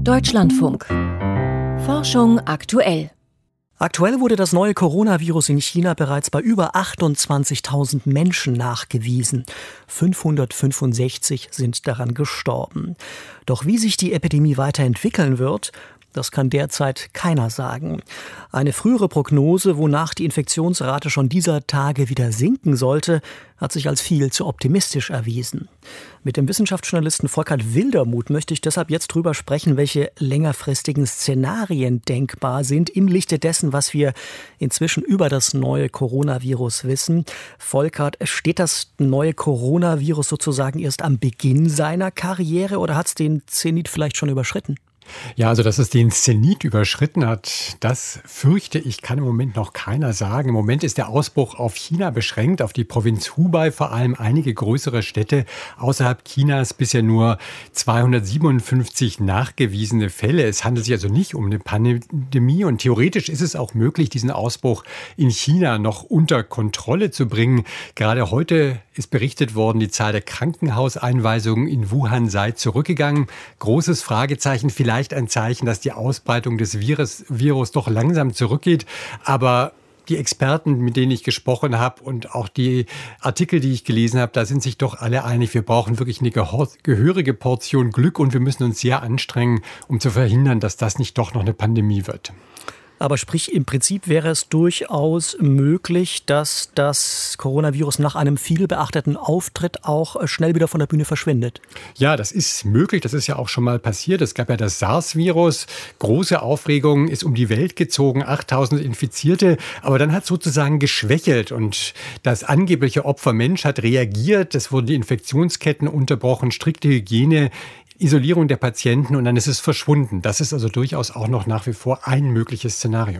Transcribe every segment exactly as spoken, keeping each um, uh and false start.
Deutschlandfunk. Forschung aktuell. Aktuell wurde das neue Coronavirus in China bereits bei über achtundzwanzigtausend Menschen nachgewiesen. fünfhundertfünfundsechzig sind daran gestorben. Doch wie sich die Epidemie weiterentwickeln wird, das kann derzeit keiner sagen. Eine frühere Prognose, wonach die Infektionsrate schon dieser Tage wieder sinken sollte, hat sich als viel zu optimistisch erwiesen. Mit dem Wissenschaftsjournalisten Volkert Wildermuth möchte ich deshalb jetzt drüber sprechen, welche längerfristigen Szenarien denkbar sind im Lichte dessen, was wir inzwischen über das neue Coronavirus wissen. Volkert, steht das neue Coronavirus sozusagen erst am Beginn seiner Karriere oder hat es den Zenit vielleicht schon überschritten? Ja, also dass es den Zenit überschritten hat, das fürchte ich, kann im Moment noch keiner sagen. Im Moment ist der Ausbruch auf China beschränkt, auf die Provinz Hubei, vor allem einige größere Städte außerhalb Chinas, bisher nur zweihundertsiebenundfünfzig nachgewiesene Fälle. Es handelt sich also nicht um eine Pandemie und theoretisch ist es auch möglich, diesen Ausbruch in China noch unter Kontrolle zu bringen. Gerade heute ist berichtet worden, die Zahl der Krankenhauseinweisungen in Wuhan sei zurückgegangen. Großes Fragezeichen, vielleicht ein Zeichen, dass die Ausbreitung des Virus, Virus doch langsam zurückgeht. Aber die Experten, mit denen ich gesprochen habe und auch die Artikel, die ich gelesen habe, da sind sich doch alle einig, wir brauchen wirklich eine gehörige Portion Glück und wir müssen uns sehr anstrengen, um zu verhindern, dass das nicht doch noch eine Pandemie wird. Aber sprich, im Prinzip wäre es durchaus möglich, dass das Coronavirus nach einem viel beachteten Auftritt auch schnell wieder von der Bühne verschwindet. Ja, das ist möglich. Das ist ja auch schon mal passiert. Es gab ja das SARS-Virus. Große Aufregung, ist um die Welt gezogen, achttausend Infizierte. Aber dann hat es sozusagen geschwächelt und das angebliche Opfer Mensch hat reagiert. Es wurden die Infektionsketten unterbrochen, strikte Hygiene, Isolierung der Patienten und dann ist es verschwunden. Das ist also durchaus auch noch nach wie vor ein mögliches Szenario.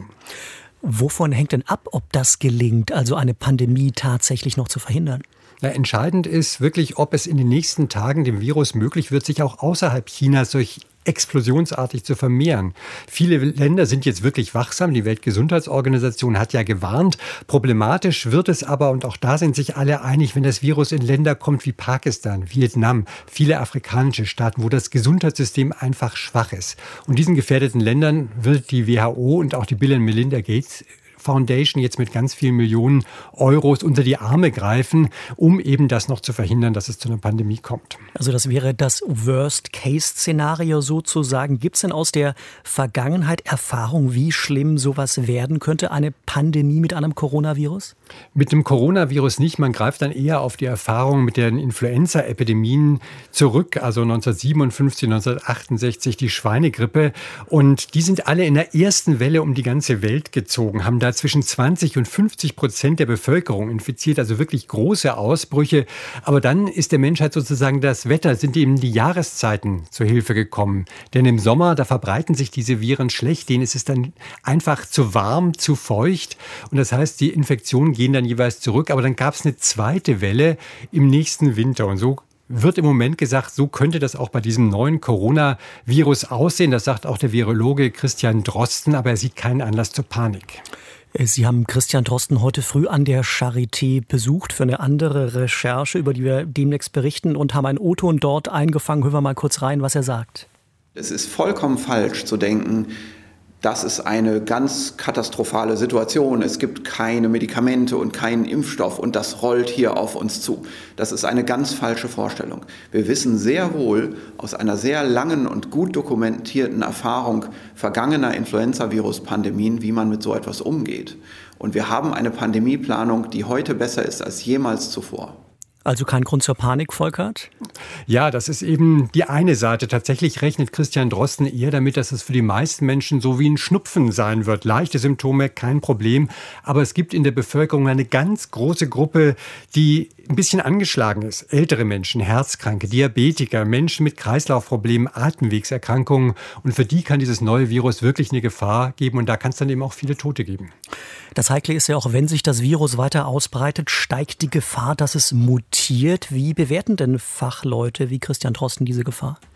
Wovon hängt denn ab, ob das gelingt, also eine Pandemie tatsächlich noch zu verhindern? Ja, entscheidend ist wirklich, ob es in den nächsten Tagen dem Virus möglich wird, sich auch außerhalb Chinas durch explosionsartig zu vermehren. Viele Länder sind jetzt wirklich wachsam. Die Weltgesundheitsorganisation hat ja gewarnt. Problematisch wird es aber, und auch da sind sich alle einig, wenn das Virus in Länder kommt wie Pakistan, Vietnam, viele afrikanische Staaten, wo das Gesundheitssystem einfach schwach ist. Und diesen gefährdeten Ländern wird die W H O und auch die Bill and Melinda Gates Foundation jetzt mit ganz vielen Millionen Euros unter die Arme greifen, um eben das noch zu verhindern, dass es zu einer Pandemie kommt. Also das wäre das Worst-Case-Szenario sozusagen. Gibt es denn aus der Vergangenheit Erfahrung, wie schlimm sowas werden könnte, eine Pandemie mit einem Coronavirus? Mit dem Coronavirus nicht. Man greift dann eher auf die Erfahrung mit den Influenza-Epidemien zurück, also neunzehnhundertsiebenundfünfzig, neunzehnhundertachtundsechzig, die Schweinegrippe. Und die sind alle in der ersten Welle um die ganze Welt gezogen, haben da zwischen zwanzig und fünfzig Prozent der Bevölkerung infiziert, also wirklich große Ausbrüche. Aber dann ist der Menschheit sozusagen das Wetter, sind eben die Jahreszeiten zur Hilfe gekommen. Denn im Sommer, da verbreiten sich diese Viren schlecht, denen ist es dann einfach zu warm, zu feucht. Und das heißt, die Infektionen gehen dann jeweils zurück. Aber dann gab es eine zweite Welle im nächsten Winter. Und so wird im Moment gesagt, so könnte das auch bei diesem neuen Coronavirus aussehen. Das sagt auch der Virologe Christian Drosten, aber er sieht keinen Anlass zur Panik. Sie haben Christian Drosten heute früh an der Charité besucht für eine andere Recherche, über die wir demnächst berichten, und haben einen O-Ton dort eingefangen. Hören wir mal kurz rein, was er sagt. Es ist vollkommen falsch zu denken, das ist eine ganz katastrophale Situation. Es gibt keine Medikamente und keinen Impfstoff und das rollt hier auf uns zu. Das ist eine ganz falsche Vorstellung. Wir wissen sehr wohl aus einer sehr langen und gut dokumentierten Erfahrung vergangener Influenza-Virus-Pandemien, wie man mit so etwas umgeht. Und wir haben eine Pandemieplanung, die heute besser ist als jemals zuvor. Also kein Grund zur Panik, Volkert? Ja, das ist eben die eine Seite. Tatsächlich rechnet Christian Drosten eher damit, dass es für die meisten Menschen so wie ein Schnupfen sein wird. Leichte Symptome, kein Problem. Aber es gibt in der Bevölkerung eine ganz große Gruppe, die ein bisschen angeschlagen ist. Ältere Menschen, Herzkranke, Diabetiker, Menschen mit Kreislaufproblemen, Atemwegserkrankungen. Und für die kann dieses neue Virus wirklich eine Gefahr geben. Und da kann es dann eben auch viele Tote geben. Das Heikle ist ja auch, wenn sich das Virus weiter ausbreitet, steigt die Gefahr, dass es mutiert. Wie bewerten denn Fachleute wie Christian Drosten diese Gefahr?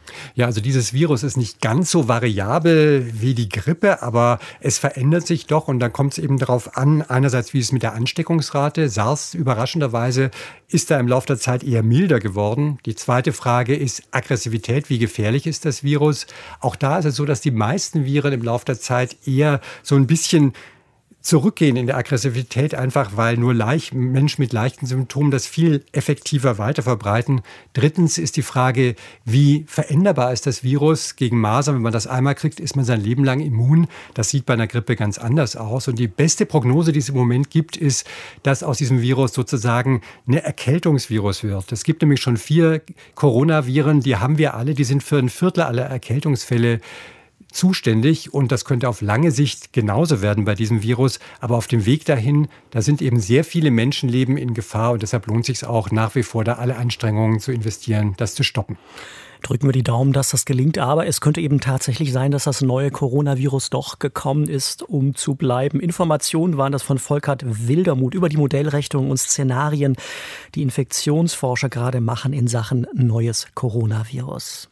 Ja, also dieses Virus ist nicht ganz so variabel wie die Grippe, aber es verändert sich doch und dann kommt es eben darauf an, einerseits wie es mit der Ansteckungsrate, SARS überraschenderweise ist da im Laufe der Zeit eher milder geworden. Die zweite Frage ist Aggressivität, wie gefährlich ist das Virus? Auch da ist es so, dass die meisten Viren im Laufe der Zeit eher so ein bisschen zurückgehen in der Aggressivität, einfach weil nur leicht, Menschen mit leichten Symptomen das viel effektiver weiterverbreiten. Drittens ist die Frage, wie veränderbar ist das Virus gegen Masern? Wenn man das einmal kriegt, ist man sein Leben lang immun. Das sieht bei einer Grippe ganz anders aus. Und die beste Prognose, die es im Moment gibt, ist, dass aus diesem Virus sozusagen ein Erkältungsvirus wird. Es gibt nämlich schon vier Coronaviren, die haben wir alle, die sind für ein Viertel aller Erkältungsfälle zuständig und das könnte auf lange Sicht genauso werden bei diesem Virus. Aber auf dem Weg dahin, da sind eben sehr viele Menschenleben in Gefahr und deshalb lohnt es sich auch nach wie vor, da alle Anstrengungen zu investieren, das zu stoppen. Drücken wir die Daumen, dass das gelingt. Aber es könnte eben tatsächlich sein, dass das neue Coronavirus doch gekommen ist, um zu bleiben. Informationen waren das von Volkert Wildermuth über die Modellrechnungen und Szenarien, die Infektionsforscher gerade machen in Sachen neues Coronavirus.